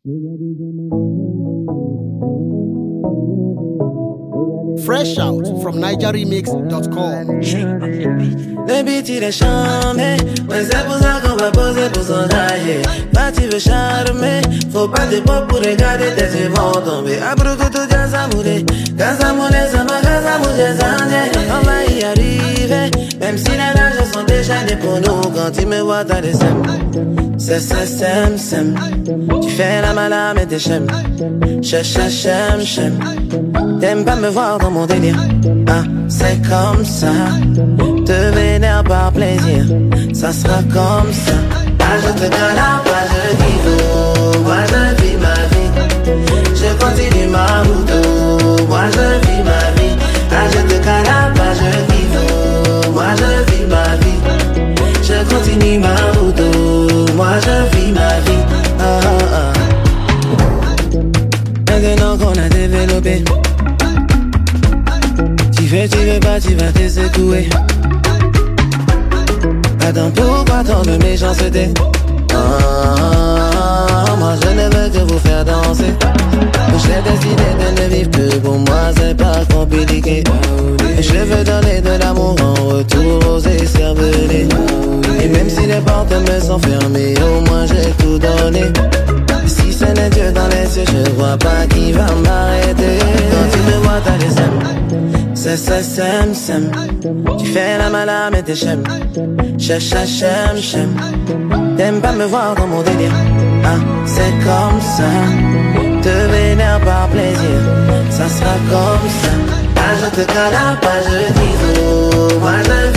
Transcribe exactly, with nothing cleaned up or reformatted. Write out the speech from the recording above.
Fresh out from niger remix dot com. Le beat il est charmé, ouais c'est pour ça qu'on va poser pour s'engager. Bah tu veux charmer, faut pas te pop pour regarder tes yeux vont tomber. Après que tout déjà s'amourer, quand ça moulait, ça m'a quand ça mouillait, ça on va y arriver. Même si les rages sont déchaînés pour nous, quand tu me vois t'as des sèmes. C'est c'est sem sem, tu fais la malade mais t'es chem. Chem chem chem chem. T'aimes pas me voir dans mon délire. Ah, c'est comme ça. Te vénère par plaisir. Ça sera comme ça. Ah, je te canard, pas je kiffe. Moi je vis ma vie. Je continue ma route. Moi je vis ma vie. Ah, je te canard, pas je kiffe. Moi je vis ma vie. Je continue ma route. Moi je vis ma vie. Ah, ah, ah. Maintenant qu'on a développé, tu veux, tu veux pas, tu vas te secouer. Attends, pourquoi tant de méchanceté? Ah, moi je ne veux que vous faire danser. J'ai décidé de ne vivre que pour moi, c'est pas compliqué. Je veux donner de l'amour en retour aux écervelés. Et même si les portes me sont fermées, au moins j'ai tout donné. Si ce n'est Dieu dans les cieux, je vois pas qui va m'arrêter. Quand tu me vois, t'as les aimes. C'est c'est sem sem. Tu fais la malade mais t'es chem. Chem chem chem chem. T'aimes pas me voir dans mon délire. Ah, c'est comme ça. Te vénère par plaisir. Ça sera comme ça. Ah, je te canard, pas je dis. Moi je